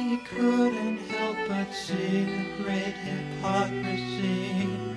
he couldn't help but see the great hypocrisy.